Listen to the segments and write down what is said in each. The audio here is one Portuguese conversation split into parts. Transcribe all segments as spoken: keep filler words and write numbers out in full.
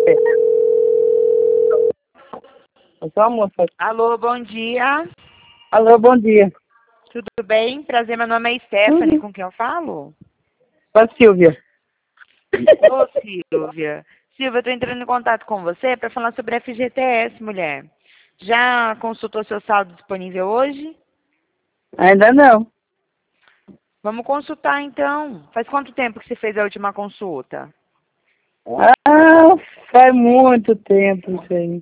Eu sou a moça. Alô, bom dia. Alô, bom dia. Tudo bem? Prazer, meu nome é Stephanie, Uhum. com quem eu falo? Com a Silvia. Ô, Silvia. Silvia, eu tô entrando em contato com você para falar sobre F G T S, mulher. Já consultou seu saldo disponível hoje? Ainda não. Vamos consultar, então. Faz quanto tempo que você fez a última consulta? Ah, faz muito tempo isso aí.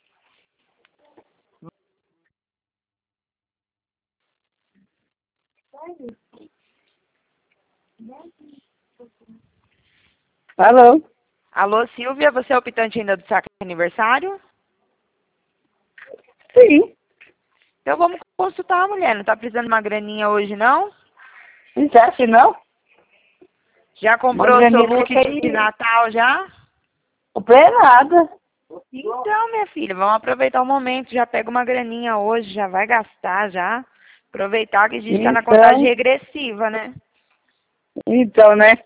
Alô? Alô, Silvia, você é optante ainda do saque aniversário? Sim. Então vamos consultar, mulher. Não tá precisando de uma graninha hoje, não? Você acha que não? Já Uma comprou seu graninha look fica de aí. Natal já? Comprei nada. Então, minha filha, vamos aproveitar o momento. Já pega uma graninha hoje, já vai gastar já. Aproveitar que a gente está na contagem Então, regressiva, né? então, né?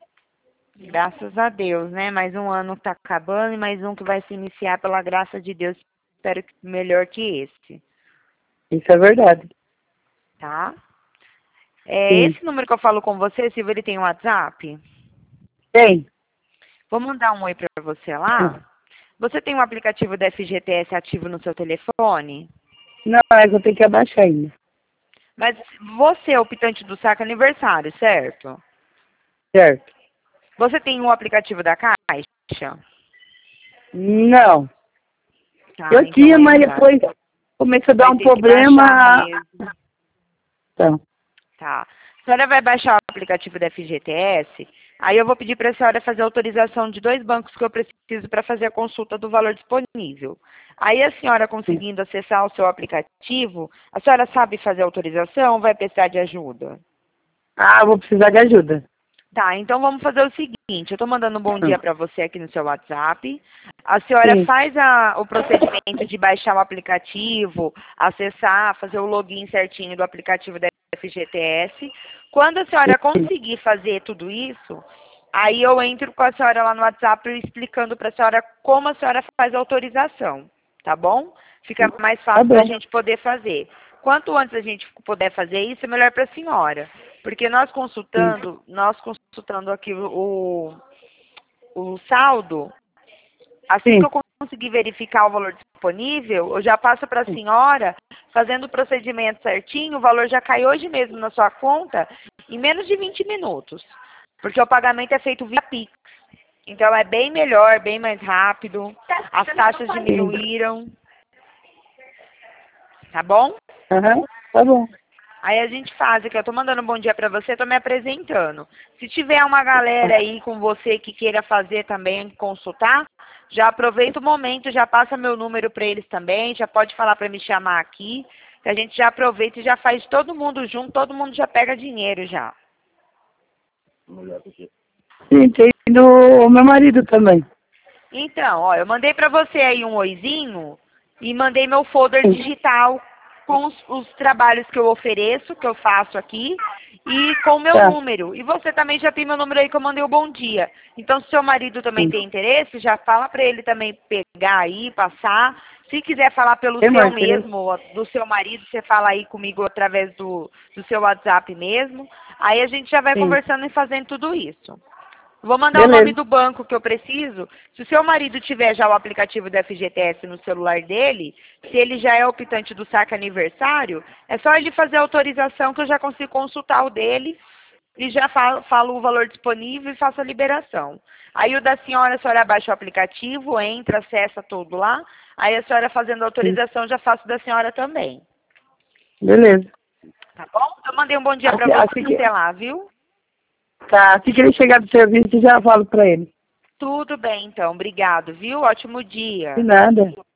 Graças a Deus, né? Mais um ano que tá acabando e mais um que vai se iniciar pela graça de Deus. Espero que melhor que esse, Isso é verdade. tá? É, Sim. esse número que eu falo com você, Silvia, ele tem um WhatsApp? Tem. Vou mandar um oi pra você lá. Você tem um aplicativo da F G T S ativo no seu telefone? Não, mas eu tenho que abaixar ainda. Mas você é optante do saque aniversário, certo? Certo. Você tem um aplicativo da Caixa? Não. Tá, Eu então tinha, aí mas não dá. depois começou a dar Vai um ter que baixar problema. mesmo. Então, Tá. A senhora vai baixar o aplicativo da F G T S, aí eu vou pedir para a senhora fazer a autorização de dois bancos que eu preciso para fazer a consulta do valor disponível. Aí a senhora conseguindo acessar o seu aplicativo, a senhora sabe fazer a autorização ou vai precisar de ajuda? ah, vou precisar de ajuda. Tá, então vamos fazer o seguinte, eu estou mandando um bom dia Hum. para você aqui no seu WhatsApp. A senhora Sim. faz a- o procedimento de baixar o aplicativo, acessar, fazer o login certinho do aplicativo da F G T S. Quando a senhora conseguir fazer tudo isso, aí eu entro com a senhora lá no WhatsApp explicando para a senhora como a senhora faz a autorização, tá bom? Fica mais Tá fácil para a bom. gente poder fazer. Quanto antes a gente puder fazer isso, é melhor para a senhora. Porque nós Sim. consultando, nós consultando aqui o, o saldo, assim que Sim. eu conseguir verificar o valor disponível, eu já passo para a senhora, fazendo o procedimento certinho, o valor já cai hoje mesmo na sua conta, em menos de vinte minutos. Porque o pagamento é feito via Pix. Então é bem melhor, bem mais rápido, as taxas Sim. diminuíram, tá bom? Aham. Tá bom. Aí a gente faz aqui, eu tô mandando um bom dia pra você, tô me apresentando. Se tiver uma galera aí com você que queira fazer também, consultar, já aproveita o momento, já passa meu número pra eles também, já pode falar pra me chamar aqui, que a gente já aproveita e já faz todo mundo junto, todo mundo já pega dinheiro já. Sim, tem do meu marido também. Então, ó, eu mandei pra você aí um oizinho e mandei meu folder Sim. digital com os, os trabalhos que eu ofereço, que eu faço aqui, e com o meu Tá. número. E você também já tem meu número aí que eu mandei o bom dia. Então, se seu marido também Sim. tem interesse, já fala pra ele também pegar aí, passar. Se quiser falar pelo Tem seu mais interesse? mesmo, do seu marido, você fala aí comigo através do, do seu WhatsApp mesmo. Aí a gente já vai Sim. conversando e fazendo tudo isso. Vou mandar o nome Beleza. do banco que eu preciso. Se o seu marido tiver já o aplicativo do F G T S no celular dele, se ele já é optante do saque aniversário, é só ele fazer a autorização que eu já consigo consultar o dele e já falo, falo o valor disponível e faço a liberação. Aí o da senhora, a senhora baixa o aplicativo, entra, acessa tudo lá. Aí a senhora fazendo a Sim. autorização, já faço da senhora também. Beleza. Tá bom? Eu mandei um bom dia pra Assim, assim que, você lá, viu? tá, assim que ele chegar do serviço, eu já falo pra ele. Tudo bem, então. Obrigado, viu? Ótimo De dia. nada.